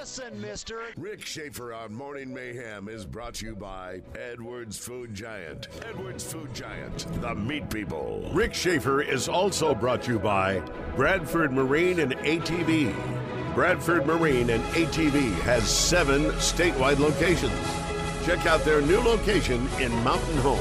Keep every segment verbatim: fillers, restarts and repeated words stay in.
Listen, mister. Rick Schaefer on Morning Mayhem is brought to you by Edwards Food Giant. Edwards Food Giant, the meat people. Rick Schaefer is also brought to you by Bradford Marine and A T V. Bradford Marine and A T V has seven statewide locations. Check out their new location in Mountain Home.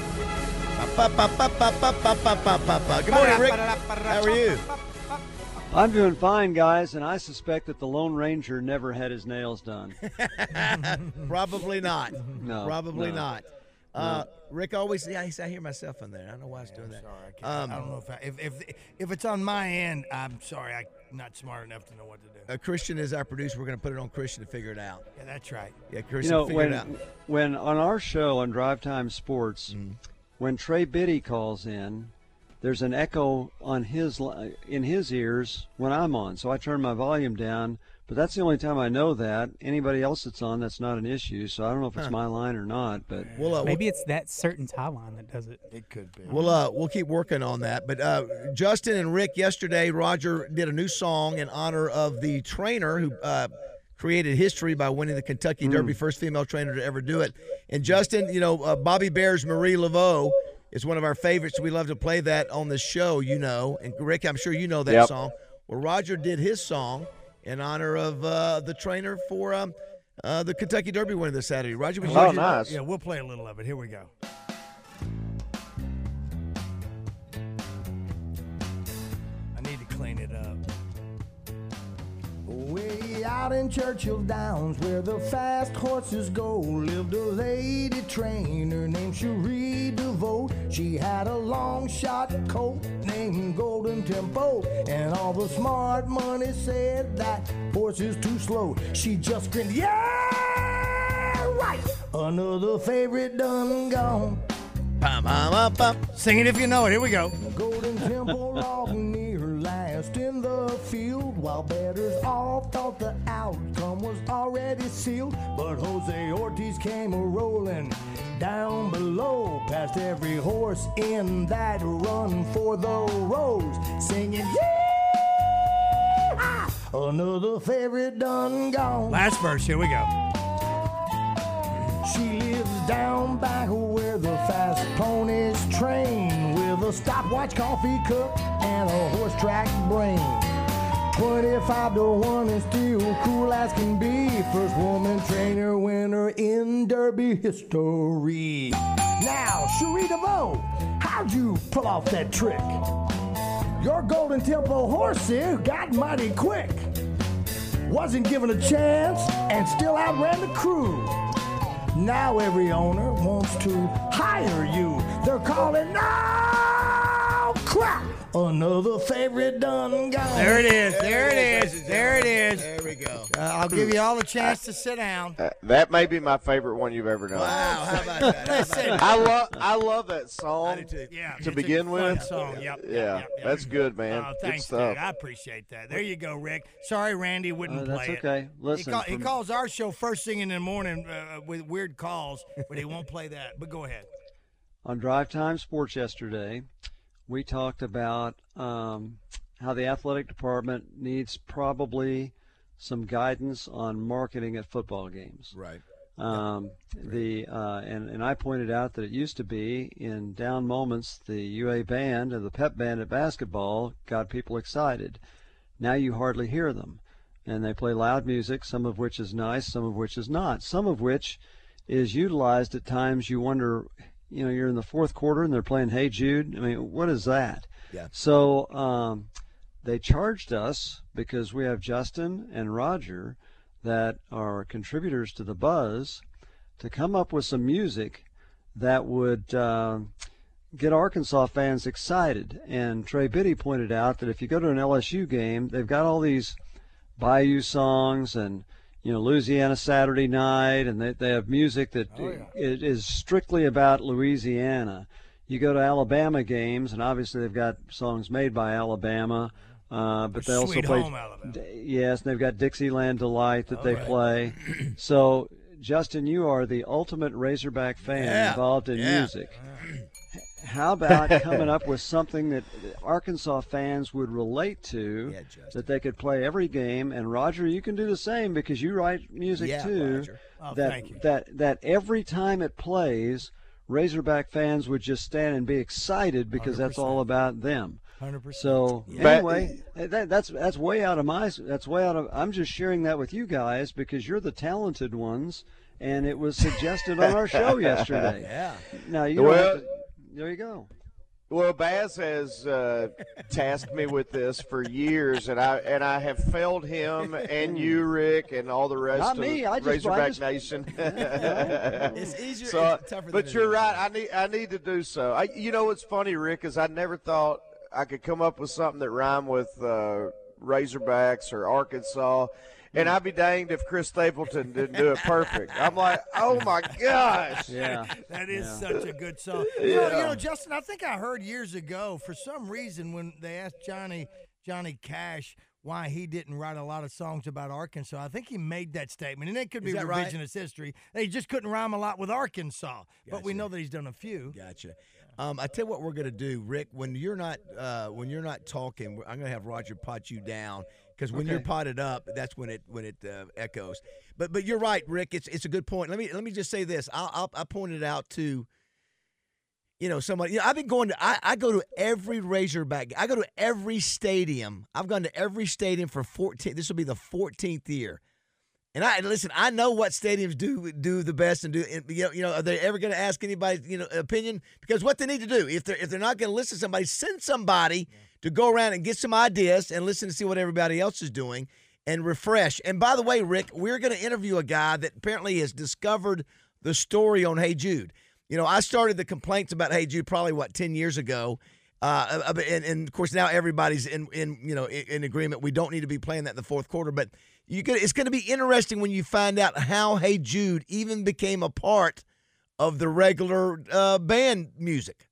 Good morning, Rick. How are you? I'm doing fine, guys, and I suspect that the Lone Ranger never had his nails done. Probably not. No. Probably no. not. Uh, Rick always, yeah, I hear myself in there. I don't know why I was Yeah, doing I'm that. sorry. I, can't, Um, I don't know if, I, if if if it's on my end. I'm sorry. I'm not smart enough to know what to do. Uh, Christian is our producer. We're going to put it on Christian to figure it out. Yeah, that's right. Yeah, You Christian, know, figure when, it out. when on our show on Drive Time Sports, Mm. when Trey Biddy calls in, there's an echo on his li- in his ears when I'm on, so I turn my volume down. But that's the only time I know that. Anybody else that's on, that's not an issue. So I don't know if it's Huh. my line or not. But We'll, uh, Maybe it's that certain tie line that does it. It could be. We'll uh we'll keep working on that. But uh, Justin and Rick, yesterday, Roger did a new song in honor of the trainer who uh, created history by winning the Kentucky Derby, first female trainer to ever do it. And Justin, you know, uh, Bobby Bear's Marie Laveau is one of our favorites. We love to play that on the show, you know. And Rick, I'm sure you know that Yep. song. Well, Roger did his song in honor of uh, the trainer for um, uh, the Kentucky Derby winner this Saturday. Roger, would you Oh, like to- nice. Yeah, we'll play a little of it. Here we go. I need to clean it up. Way out in Churchill Downs, where the fast horses go, lived a lady trainer named Cherie DeVoe. She had a long shot coat named Golden Tempo, and all the smart money said that horse is too slow. She just grinned, yeah, right. Another favorite done gone. Bum, bum, bum, bum. Sing it if you know it. Here we go. Golden Temple rocking near last in the field, while bettors all thought the outcome was already sealed. But Jose Ortiz came a rolling down below, past every horse in that run for the rose, singing, yeah! Another favorite done gone. Last verse. Here we go. She lives down back where the fast ponies train, with a stopwatch coffee cup and a horse track brain. twenty-five to one is still cool as can be. First woman trainer winner in Derby history. Now, Cherie DeVoe, how'd you pull off that trick? Your Golden Tempo horse here got mighty quick. Wasn't given a chance and still outran the crew. Now every owner wants to hire you. They're calling, no crap. Another favorite done gone. There it is. There it is. There it is. There we go. Uh, I'll give you all the chance to sit down. Uh, that may be my favorite one you've ever done. Wow, how about that? Listen. I love I love that song. I do too. Yeah, To it's begin a with? fun song. Yep, yep, Yeah, yep, yep. that's good, man. Oh, Good thanks, stuff. dude. I appreciate that. There you go, Rick. Sorry, Randy wouldn't Uh, play that's it. okay. Listen, he, call, he from- calls our show first thing in the morning uh, with weird calls, but he won't play that. But go ahead. on Drive Time Sports yesterday, we talked about um, how the athletic department needs probably some guidance on marketing at football games. Right. Um, the uh, and and I pointed out that it used to be in down moments the U A band and the pep band at basketball got people excited. Now you hardly hear them, and they play loud music, some of which is nice, some of which is not, some of which is utilized at times. You wonder, you know, you're in the fourth quarter and they're playing Hey Jude. I mean, what is that? Yeah. So um, they charged us, because we have Justin and Roger that are contributors to the Buzz, to come up with some music that would uh, get Arkansas fans excited. And Trey Biddy pointed out that if you go to an L S U game, they've got all these Bayou songs and, you know, Louisiana Saturday Night, and they, they have music that Oh, yeah. it is strictly about Louisiana. You go to Alabama games, and obviously they've got songs made by Alabama, uh, but they also Sweet play. Home Alabama. D- Yes, and they've got Dixieland Delight that Oh, they right. play. So, Justin, you are the ultimate Razorback fan Yeah, involved in yeah. music. how about coming up with something that Arkansas fans would relate to, Yeah, Justin. that they could play every game? And Roger, you can do the same because you write music Yeah, too. Roger. Oh, that thank you. that that every time it plays, Razorback fans would just stand and be excited because that's all about them. one hundred percent. So Yeah. anyway, that, that's that's way out of my that's way out of. I'm just sharing that with you guys because you're the talented ones, and it was suggested on our show yesterday. Yeah. Now you Well- don't have to, there you go. Well, Baz has uh, tasked me with this for years, and I and I have failed him and you, Rick, and all the rest Not of me. the I just- I Razorback just- Nation. It's easier. So, it's tougher but than you're it is. right. I need I need to do so. I, you know what's funny, Rick, is I never thought I could come up with something that rhymed with uh, Razorbacks or Arkansas. And I'd be danged if Chris Stapleton didn't do it perfect. I'm like, oh my gosh. Yeah. That is Yeah. such a good song. You, know, you Yeah. know, Justin, I think I heard years ago, for some reason, when they asked Johnny Johnny Cash why he didn't write a lot of songs about Arkansas, I think he made that statement. And it could be Is that right? revisionist history. He just couldn't rhyme a lot with Arkansas. But we Gotcha. know that he's done a few. Gotcha. Um, I tell you what we're gonna do, Rick. When you're not uh, when you're not talking, I'm gonna have Roger pot you down because when you're Okay. potted up, that's when it when it uh, echoes. But but you're right, Rick. It's it's a good point. Let me let me just say this. I'll, I'll I pointed out to. You know, somebody. You know, I've been going to. I, I go to every Razorback. I go to every stadium. I've gone to every stadium for fourteen. This will be the fourteenth year. And I listen. I know what stadiums do do the best and do. And, you know, you know, are they ever going to ask anybody, you know, opinion? Because what they need to do, if they're if they're not going to listen to somebody, send somebody to go around and get some ideas and listen to see what everybody else is doing and refresh. And by the way, Rick, we're going to interview a guy that apparently has discovered the story on Hey Jude. You know, I started the complaints about Hey Jude probably what ten years ago. Uh, and, and of course now everybody's in, in you know in, in agreement. We don't need to be playing that in the fourth quarter, but you could, it's going to be interesting when you find out how Hey Jude even became a part of the regular uh, band music.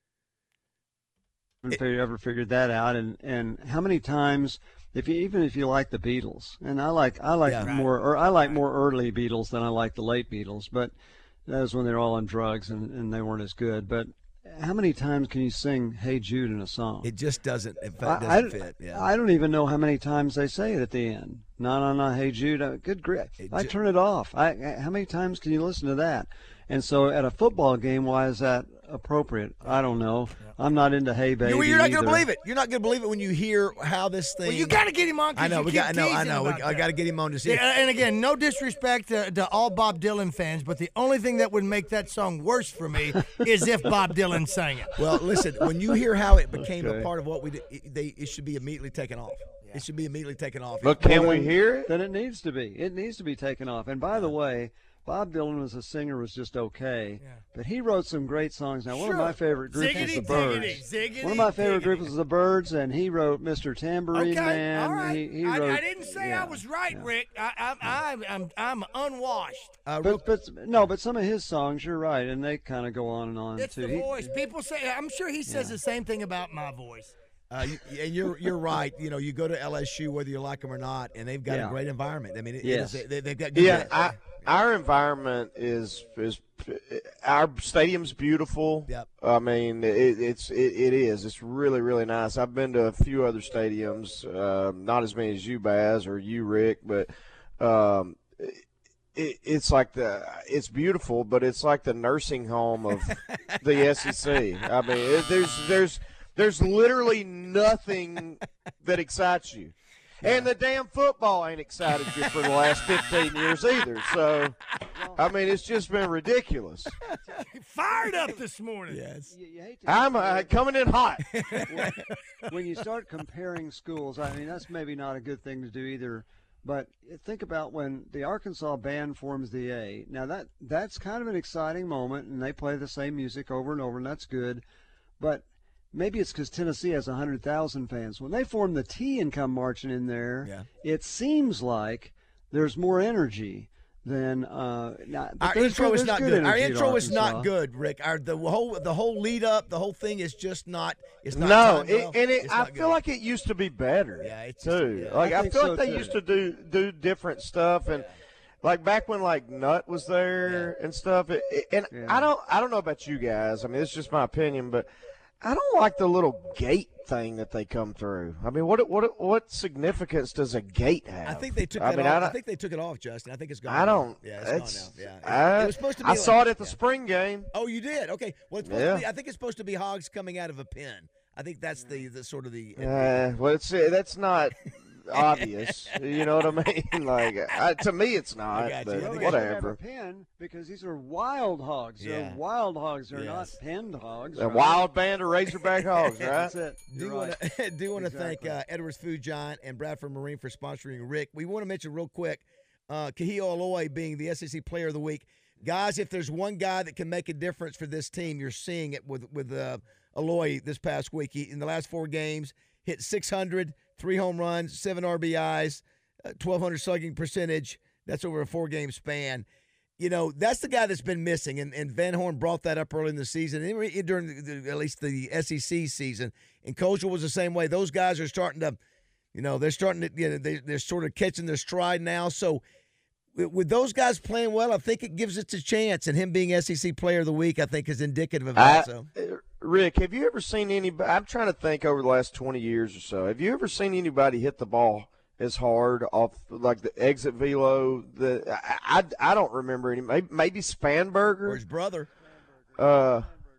If you ever figured that out, and and how many times, if you even if you like the Beatles, and I like I like Yeah. more or I like more early Beatles than I like the late Beatles, but that was when they were all on drugs and, and they weren't as good. But how many times can you sing "Hey Jude" in a song? It just doesn't. It I, doesn't I- fit. Yeah. I don't even know how many times they say it at the end. No, no, no. Hey Jude, uh, good grief! It I ju- turn it off. I, I how many times can you listen to that? And so at a football game, why is that appropriate? I don't know. I'm not into Hey Baby. You- You're not going either. to believe it. You're not going to believe it when you hear how this thing. Well, you got to get him on. 'cause I know. You We keep got. I know. I teasing know. We, about I that. got to get him on to see. Yeah, and again, no disrespect to, to all Bob Dylan fans, but the only thing that would make that song worse for me is if Bob Dylan sang it. Well, listen. When you hear how it became Okay. a part of what we did, it, they it should be immediately taken off. It should be immediately taken off. But can we hear it? Then it needs to be. It needs to be taken off. And by the way, Bob Dylan as a singer was just okay, but he wrote some great songs. Now, one of Sure. my favorite groups Ziggity, is the Birds. ziggity, ziggity, one of my favorite ziggity. groups is the Birds, and he wrote Mister Tambourine Okay, Man. all right. He, he I, wrote, I didn't say yeah, I was right, yeah. Rick. I, I, I, I'm, I'm unwashed. Uh, real- But, but no, but some of his songs, you're right, and they kind of go on and on It's too. the He- voice. People say. I'm sure he says the same thing about my voice. Uh, you, and you're you're right. You know, you go to L S U whether you like them or not, and they've got Yeah. a great environment. I mean, it, Yes. it is, they, they've got good Yeah, bands. I, our environment is is our stadium's beautiful. Yep. I mean, it, it's it, it is. It's really really nice. I've been to a few other stadiums, um, not as many as you, Baz, or you, Rick, but um, it, it's like the it's beautiful, but it's like the nursing home of the S E C. I mean, it, there's there's there's literally nothing that excites you. And the damn football ain't excited you for the last fifteen years either. So, I mean, it's just been ridiculous. Fired up this morning. Yes. You, you hate to I'm uh, coming in hot. when you start comparing schools, I mean, that's maybe not a good thing to do either. But think about when the Arkansas band forms the A. Now, that that's kind of an exciting moment, and they play the same music over and over, and that's good. But maybe it's because Tennessee has one hundred thousand fans. When they form the T and come marching in there, Yeah. it seems like there's more energy than uh, not, but Our there's intro good- is there's not good good. Our energy at intro is not Arkansas. good, Rick. Our the whole the whole lead up, the whole thing is just not. It's not. No, timed it, well. and it, It's I not feel good. like it used to be better. Yeah, it's just- too. yeah. like I I, think feel so, like they too. used to do do different stuff, and Like back when like Nutt was there and stuff. It, it- and Yeah. I don't I don't know about you guys. I mean, it's just my opinion, but I don't like the little gate thing that they come through. I mean, what what what significance does a gate have? I think they took I that mean, off. I I, don't- think they took it off, Justin. I think it's gone. I don't. Now. Yeah, it's, it's- gone now. Yeah, I, it was supposed to be. I like, saw it at the yeah. spring game. Oh, you did? Okay. Well, it's supposed Yeah. to be, I think it's supposed to be hogs coming out of a pen. I think that's the, the sort of the. Uh, well, it's that's not obvious. You know what I mean? Like I, to me, it's not. got you. But I Well, think they should have whatever. a pen because these are wild hogs. They're Yeah. wild hogs. They're not Yes. penned hogs. A right? wild band of Razorback hogs, right? That's it. Do You're want right. to do want to thank Exactly. uh, Edwards Food Giant and Bradford Marine for sponsoring Rick. We want to mention real quick, uh, Kahio Aloy being the S E C Player of the Week. Guys, if there's one guy that can make a difference for this team, you're seeing it with with uh, Aloy this past week. He, in the last four games, hit six hundred, three home runs, seven R B Is, uh, twelve hundred slugging percentage. That's over a four-game span. You know, that's the guy that's been missing, and, and Van Horn brought that up early in the season, and re- during the, the, at least the S E C season. And Kozel was the same way. Those guys are starting to, you know, they're starting to, you know, they, they're sort of catching their stride now. So with, with those guys playing well, I think it gives us a chance. And him being S E C Player of the Week, I think, is indicative of that. I- so. Rick, have you ever seen anybody? I'm trying to think over the last twenty years or so. Have you ever seen anybody hit the ball as hard off like the exit velo? The I, I, I don't remember any. Maybe, maybe Or Spanberger. his brother. Uh,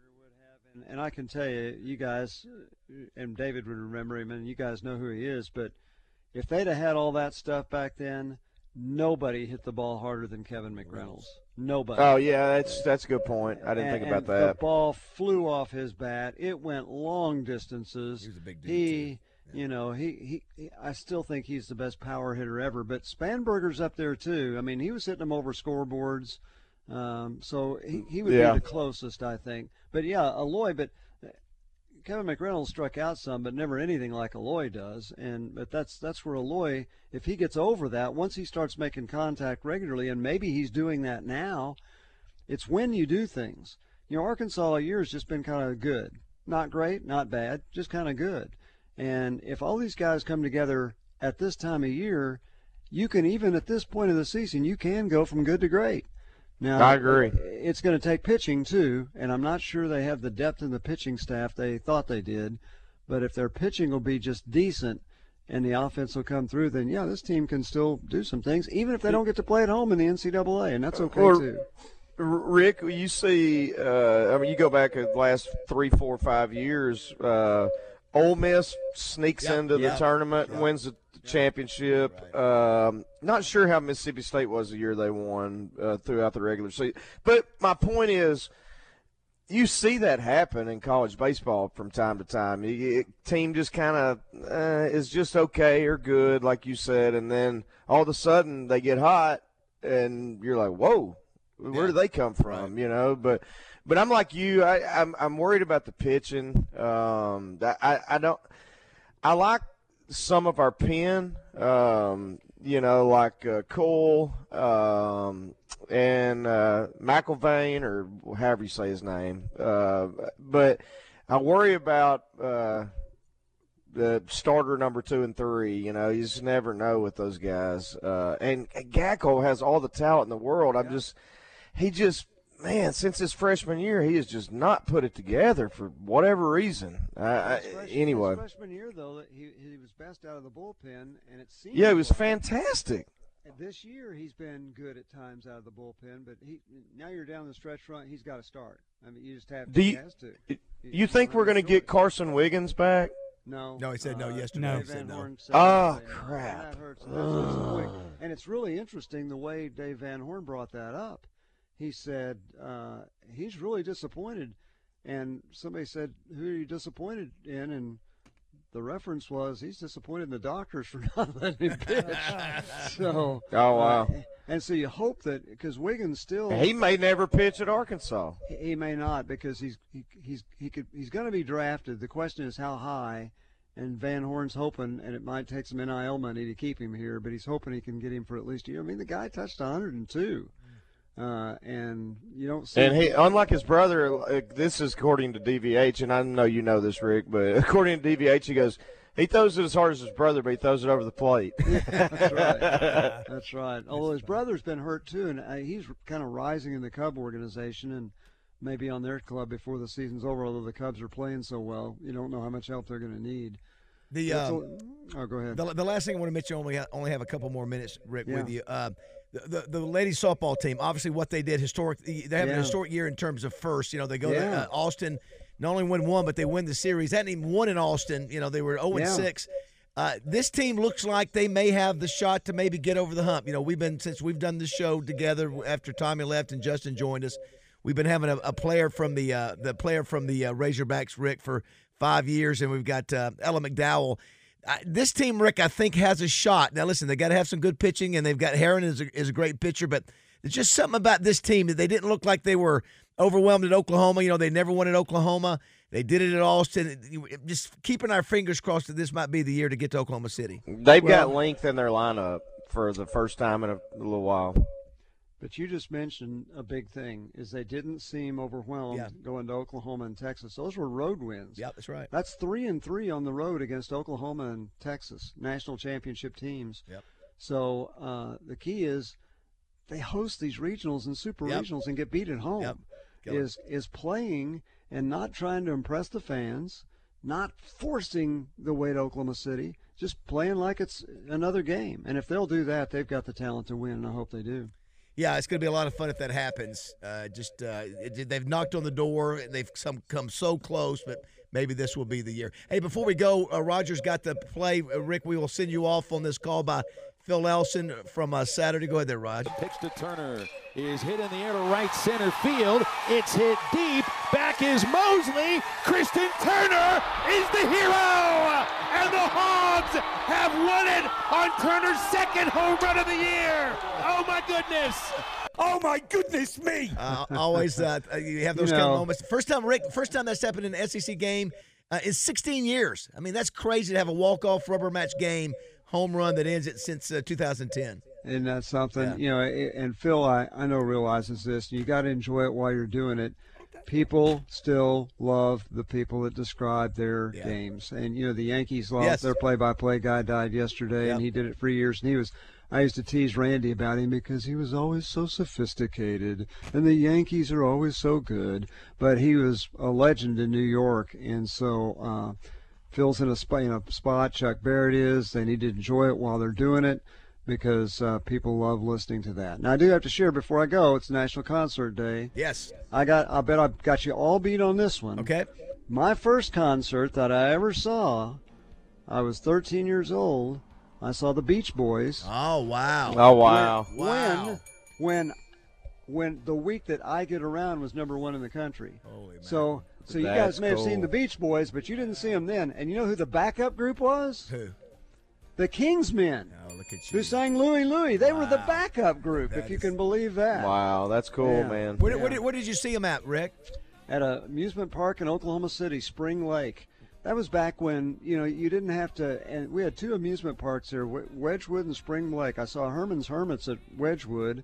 And, and I can tell you, you guys, and David would remember him, and you guys know who he is. But if they'd have had all that stuff back then, nobody hit the ball harder than Kevin McReynolds. Nobody. oh yeah, that's that's a good point. I didn't and, think about and that. The ball flew off his bat. It went long distances. He was a big dude, He, you know, he, he, he. I still think he's the best power hitter ever. But Spanberger's up there too. I mean, he was hitting them over scoreboards. Um, so he, he would Yeah. be the closest, I think. But yeah, Aloy. But Kevin McReynolds struck out some, but never anything like Aloy does. And but that's that's where Aloy, if he gets over that, once he starts making contact regularly, and maybe he's doing that now, it's when you do things. You know, Arkansas a year has just been kind of good, not great, not bad, just kind of good. And if all these guys come together at this time of year, you can even at this point of the season, you can go from good to great. Now, I agree. It's going to take pitching too, and I'm not sure they have the depth in the pitching staff they thought they did. But if their pitching will be just decent and the offense will come through, then yeah, this team can still do some things, even if they don't get to play at home in the N C double A, and that's okay Or- too. R- Rick, you see, uh, I mean, you go back the last three, four, five years. Uh, Ole Miss sneaks Yep, into the yep, tournament and yep. wins the championship. Um, not sure how Mississippi State was the year they won uh, throughout the regular season. But my point is, you see that happen in college baseball from time to time. You, team just kind of uh, is just okay or good, like you said, and then all of a sudden they get hot, and you're like, whoa. Where Yeah. do they come from? You know, but but I'm like you. I, I'm I'm worried about the pitching. Um, that- I I don't. I like some of our pen. Um, you know, like uh, Cole um, and uh, McIlvain, or however you say his name. Uh, but I worry about uh, the starter number two and three. You know, you just never know with those guys. Uh, and Gackel has all the talent in the world. I'm just, he just, man, since his freshman year, he has just not put it together for whatever reason. Uh, I, His freshman- anyway, his freshman year though, that he he was best out of the bullpen, and it seemed yeah, it was like- fantastic. This year he's been good at times out of the bullpen, but he now you're down the stretch front. He's got to start. I mean, you just have to. Do he you- has to. You think we're going to get Carson Wiggins back? No. No, he said no uh, yesterday. No. He Dave said Van no. Horn said Oh, yesterday, no. crap. That hurts. And, that's just the way- and it's really interesting the way Dave Van Horn brought that up. He said uh, he's really disappointed, and somebody said, "Who are you disappointed in?" And the reference was he's disappointed in the doctors for not letting him pitch. so, Oh, wow. uh, and so you hope that because Wiggins still He may never pitch at Arkansas. he, he may not because he's he, he's he could he's going to be drafted. The question is how high, and Van Horn's hoping, and it might take some N I L money to keep him here, but he's hoping he can get him for at least a year. I mean, the guy touched one hundred two, uh, and you don't see. And he, unlike his brother, uh, this is according to D V H, and I know you know this, Rick, but according to D V H, he goes, He throws it as hard as his brother, but he throws it over the plate. That's right. That's right. Although his brother's been hurt too, and uh, he's kind of rising in the Cub organization and maybe on their club before the season's over. Although the Cubs are playing so well, you don't know how much help they're going to need. The um, oh, go ahead. The, the last thing I want to mention, only ha- only have a couple more minutes, Rick, Yeah. with you. Uh, the, the the ladies softball team, obviously, what they did historic. They have Yeah. a historic year in terms of first. You know, they go to Yeah. uh, Austin, not only win one, but they win the series. They hadn't even won in Austin. You know, they were zero and six. Uh, this team looks like they may have the shot to maybe get over the hump. You know, we've been since we've done the show together after Tommy left and Justin joined us. We've been having a, a player from the uh, the player from the uh, Razorbacks, Rick, for five years, and we've got uh, Ella McDowell. Uh, this team, Rick, I think has a shot. Now, listen, they got to have some good pitching, and they've got Heron is a, is a great pitcher, but there's just something about this team that they didn't look like they were overwhelmed at Oklahoma. You know, they never won at Oklahoma. They did it at Austin. Just keeping our fingers crossed that this might be the year to get to Oklahoma City. They've Well- got length in their lineup for the first time in a, a little while. But you just mentioned a big thing is they didn't seem overwhelmed Yeah. going to Oklahoma and Texas. Those were road wins. Yeah, that's right. That's three and three on the road against Oklahoma and Texas, national championship teams. Yep. So uh, the key is they host these regionals and super Yep. regionals and get beat at home. Yep. Kill it. Is is playing and not trying to impress the fans, not forcing the way to Oklahoma City, just playing like it's another game. And if they'll do that, they've got the talent to win, and I hope they do. Yeah, it's going to be a lot of fun if that happens. Uh, just uh, it, they've knocked on the door. They've some, come so close, but maybe this will be the year. Hey, before we go, uh, Roger's got the play. Uh, Rick, we will send you off on this call by Phil Elson from uh, Saturday. Go ahead there, Rod. Pitch to Turner is hit in the air to right center field. It's hit deep. Back is Mosley. Kristen Turner is the hero. And the Hogs have won it on Turner's second home run of the year. Oh, my goodness. Oh, my goodness me. Uh, always uh, you have those You kind of know. moments. First time, Rick, first time that's happened in an S E C game uh, in sixteen years. I mean, that's crazy to have a walk-off rubber match game home run that ends it since uh, two thousand ten. And that's something, Yeah. you know, and Phil, I, I know, realizes this. You got to enjoy it while you're doing it. People still love the people that describe their Yeah. games. And, you know, the Yankees love Yes. their play-by-play guy died yesterday, Yep. and he did it for years. And he was, I used to tease Randy about him because he was always so sophisticated, and the Yankees are always so good. But he was a legend in New York, and so uh, Phil's in a, sp- in a spot. Chuck Barrett is. They need to enjoy it while they're doing it, because uh, people love listening to that. Now, I do have to share before I go, it's National Concert Day. Yes. I got. I bet I got you all beat on this one. Okay. My first concert that I ever saw, I was thirteen years old. I saw the Beach Boys. Oh, wow. Oh, wow. Wow. When, when, when the week that I Get Around was number one in the country. Holy man. So, so you That's guys may have seen cool. the Beach Boys, but you didn't see them then. And you know who the backup group was? Who? The Kingsmen. Oh, look at you. Who sang Louie Louie. They were the Wow. backup group, That if you is- can believe that. Wow, that's cool, Yeah. man. Where, did- Yeah. where, did, where did you see him at, Rick? At an amusement park in Oklahoma City, Spring Lake. That was back when, you know, you didn't have to, and we had two amusement parks there, Wed- Wedgwood and Spring Lake. I saw Herman's Hermits at Wedgwood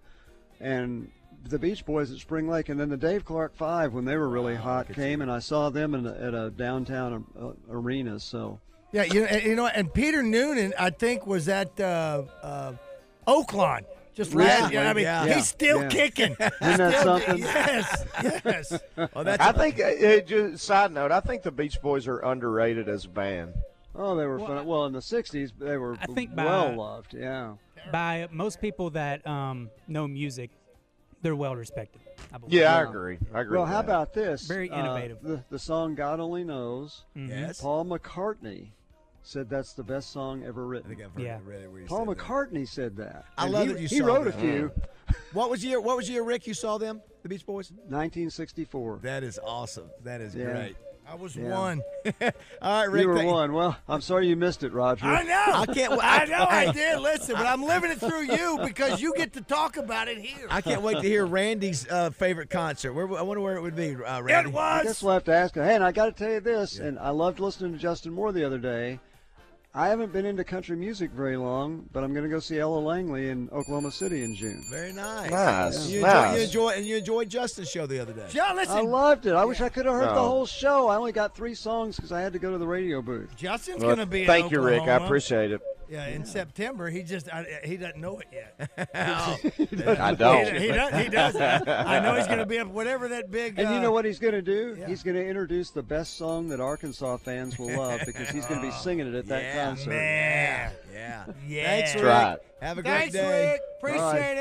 and the Beach Boys at Spring Lake, and then the Dave Clark Five, when they were really hot, came, and I saw them in a, at a downtown uh, arena, so... Yeah, you know, and, you know, and Peter Noonan, I think, was at uh, uh, Oakland just last. Recently, I mean, yeah. he's still Yeah. kicking. Isn't that Still- something? Yes, yes. Oh, that's I think, uh, it just, side note, I think the Beach Boys are underrated as a band. Oh, they were Well, fun. Well, in the sixties, they were I think by- well loved, yeah. By most people that um, know music, they're well respected. I believe. Yeah, I Yeah. agree. I agree. Well, with how that. about this? Very Uh, innovative. the, the song God Only Knows. Mhm. Yes. Paul McCartney said that's the best song ever I written. think I've heard Yeah. it, read it where you Paul said that. McCartney said that. I And love he, that you He saw wrote that. a few. What was your What was your Rick? You saw them, the Beach Boys? nineteen sixty-four. That is awesome. That is Yeah. great. I was Yeah. one. All right, Rick. You were thank- one. Well, I'm sorry you missed it, Roger. I know. I can't. I I, know I did. Listen, but I'm living it through you because you get to talk about it here. I can't wait to hear Randy's uh, favorite concert. Where I wonder where it would be, uh, Randy. It I was. guess we'll have to ask him. Hey, and I got to tell you this, and I loved listening to Justin Moore the other day. I haven't been into country music very long, but I'm going to go see Ella Langley in Oklahoma City in June. Very nice. Nice, You, nice. Enjoy, you enjoy, and you enjoyed Justin's show the other day. John, listen. I loved it. I wish I could have heard the No. whole show. I only got three songs because I had to go to the radio booth. Justin's Well, going to be in thank you, Rick. I Oklahoma. appreciate it. Yeah, in September. He just I, he doesn't know it yet. I don't. He, he does. He does. I, I know he's going to be up whatever that big. And uh, you know what he's going to do? yeah. He's going to introduce the best song that Arkansas fans will love because he's going to be singing it at that Yeah, concert. Man. Yeah. Yeah. Thanks, That's Rick. right. Have a great Thanks, day. Rick. Appreciate All right. it.